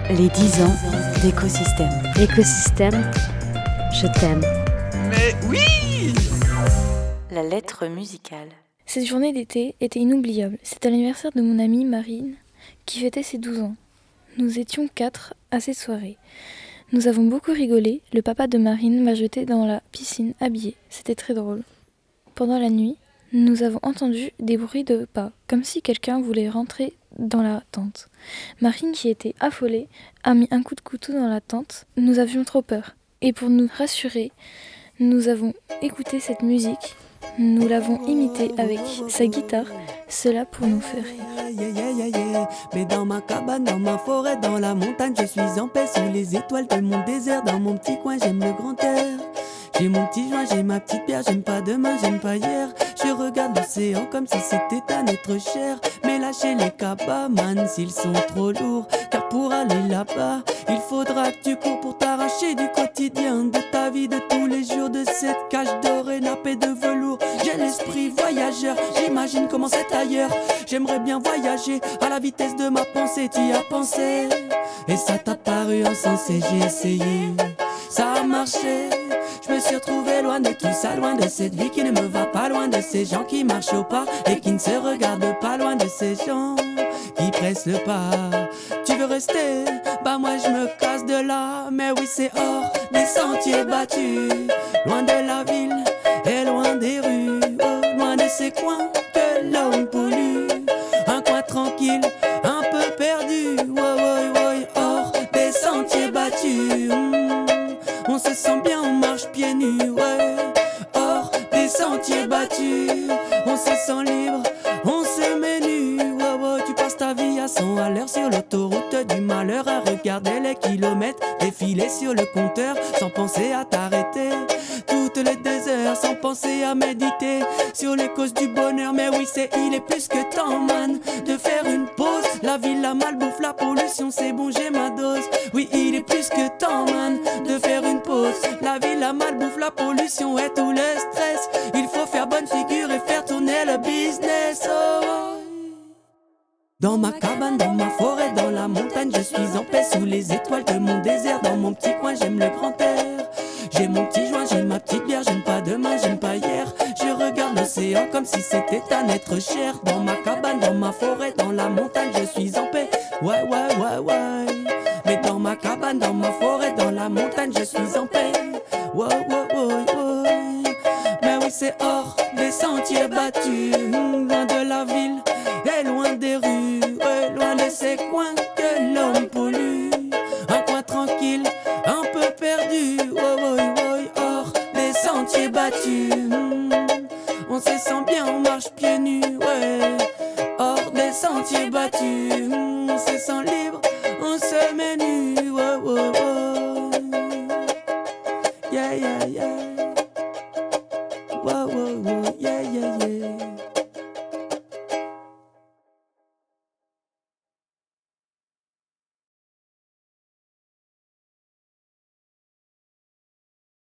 Les 10 ans d'écosystème. L'écosystème, je t'aime. Mais oui! La lettre musicale. Cette journée d'été était inoubliable. C'était l'anniversaire de mon amie Marine, qui fêtait ses 12 ans. Nous étions 4 à cette soirée. Nous avons beaucoup rigolé. Le papa de Marine m'a jeté dans la piscine habillée. C'était très drôle. Pendant la nuit, nous avons entendu des bruits de pas, comme si quelqu'un voulait rentrer dans la tente. Marine, qui était affolée, a mis un coup de couteau dans la tente. Nous avions trop peur. Et pour nous rassurer, nous avons écouté cette musique. Nous l'avons imitée avec sa guitare, cela pour nous faire rire. Mais dans ma cabane, dans ma forêt, dans la montagne, je suis en paix sous les étoiles de mon désert. Dans mon petit coin, j'aime le grand air. J'ai mon petit joint, j'ai ma petite bière. J'aime pas demain, j'aime pas hier. Je regarde l'océan comme si c'était un être cher. Mais lâchez les cabas,man, s'ils sont trop lourds. Car pour aller là-bas, il faudra que tu cours pour t'arracher du quotidien, de ta vie, de tous les jours, de cette cage dorée nappée de velours. J'ai l'esprit voyageur, j'imagine comment c'est ailleurs. J'aimerais bien voyager à la vitesse de ma pensée. Tu y as pensé et ça t'a paru insensé. J'ai essayé, ça a marché. Je me suis retrouvé loin de tout ça, loin de cette vie qui ne me va pas, loin de ces gens qui marchent au pas et qui ne se regardent pas, loin de ces gens qui pressent le pas. Tu veux rester? Bah moi je me casse de là. Mais oui, c'est hors des sentiers battus, loin de la ville et loin des rues, oh, loin de ces coins que l'homme pollue. Un coin tranquille, un peu perdu, hors des sentiers battus. On se sent bien, on marche pieds nus, ouais. Hors des sentiers battus, on se sent libre, on se met nu, ouais. Tu passes ta vie à 100 à l'heure sur l'autoroute du malheur, à regarder les kilomètres défiler sur le compteur, sans penser à t'arrêter. Toutes les 2 heures, sans penser à méditer sur les causes du bonheur. Mais oui, il est plus que temps, man, de faire une pause. La ville, la malbouffe, la pollution, c'est bon, j'ai ma dose. Oui, il est plus que temps, man, de faire une pause. La ville, la malbouffe, la pollution et tout le stress. Il faut faire bonne figure et faire tourner le business, oh. Dans ma cabane, dans ma forêt, dans la montagne, je suis en paix sous les étoiles de mon désert. Dans mon petit coin, j'aime le grand air. J'ai mon petit joint, j'ai ma petite bière. J'aime pas demain, j'aime pas hier. Je regarde l'océan comme si c'était un être cher. Dans ma cabane, dans ma forêt, dans la montagne, je suis en paix. Ouais. Mais dans ma cabane, dans ma forêt, dans la montagne, je suis en paix. Ouais. Mais oui, c'est hors des sentiers battus, loin de la ville et loin des rues, ouais, loin de ces coins que l'homme pollue. Un coin tranquille, un peu perdu, ouais, hors des sentiers battus. On se sent bien, on marche pieds nus, ouais, hors des sentiers battus.